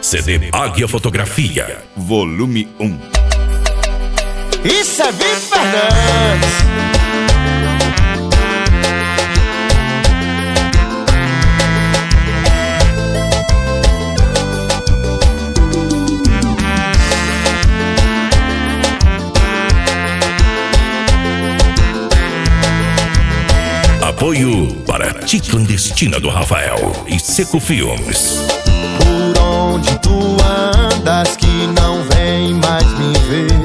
CD Águia Fotografia, volume 1. Isso é Vitor Fernandes. Apoio para Ti Clandestina do Rafael e Seco Filmes. Por onde tu andas que não vem mais me ver?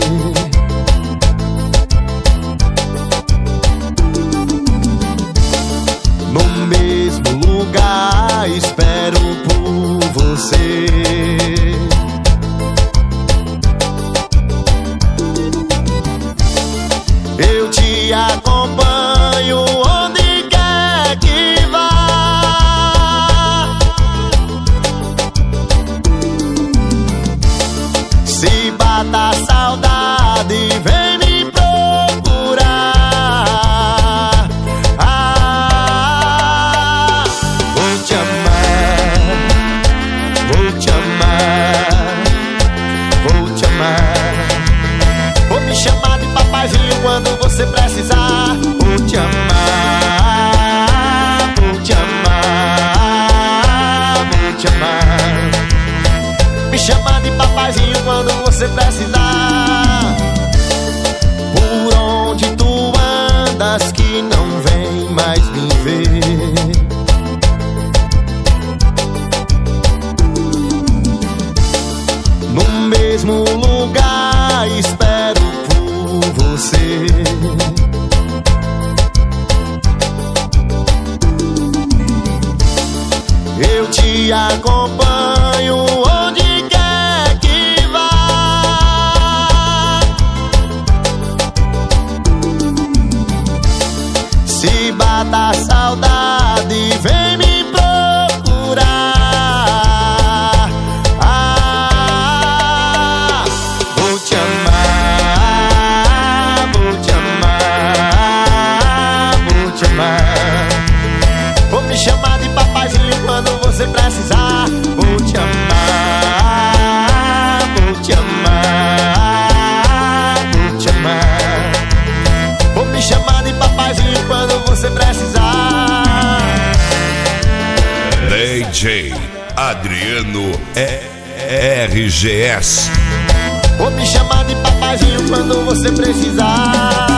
No mesmo lugar espero por você. Eu te acompanho onde quer que vá. Se bata a saudade, vem me procurar. Vou te amar, vou te amar, vou te amar. Vou me chamar de papaizinho quando você precisar. Vou te amar, vou te amar, vou te amar. Me chamar de papaizinho quando você precisar. Por onde tu andas que não vem mais me ver? No mesmo lugar espero por você. Eu te acompanho onde quer que vá. Se bata a saudade, vem me procurar. Vou te amar, vou te amar, vou te amar. Vou me chamar de papaizinho quando você precisar. Vou te amar, vou te amar, vou te amar. Vou me chamar de papaizinho quando você precisar. DJ Adriano RGS. Vou me chamar de papaizinho quando você precisar.